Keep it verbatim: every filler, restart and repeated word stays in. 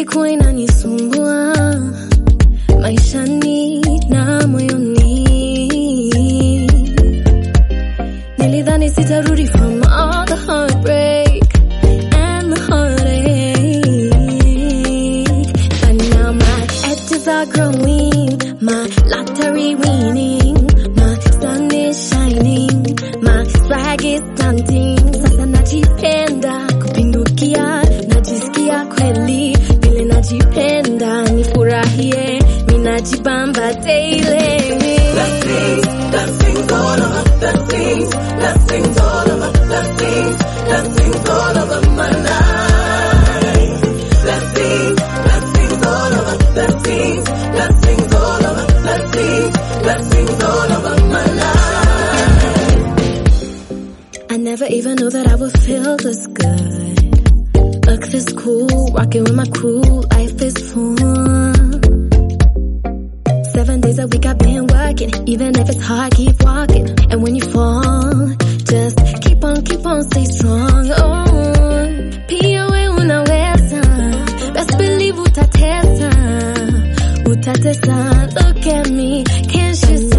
ilikuwa inanisumbua maishani na moyoni. Nilidhani sitarudi from all the heartbreak and the heartache, but now my edges are growing, my lottery winning, my sun is shining, my swag is stunting. Sasa najipenda kupindukia, najisikia kweli vile najipenda, nifurahie minajibamba daily. Blessings, blessings all over, blessings, blessings all over, blessings, blessings all over my life. Blessings, blessings all over, blessings, blessings all over, blessings, blessings all over my life. I never even knew that I would feel this good. Look this cool, rocking with my crew, life is full. Seven days a week I've been working, even if it's hard, keep walking. And when you fall, just keep on, keep on, stay strong. Oh, pia we unaweza, best believe utatesa, utatesa. Look at me, can't you see?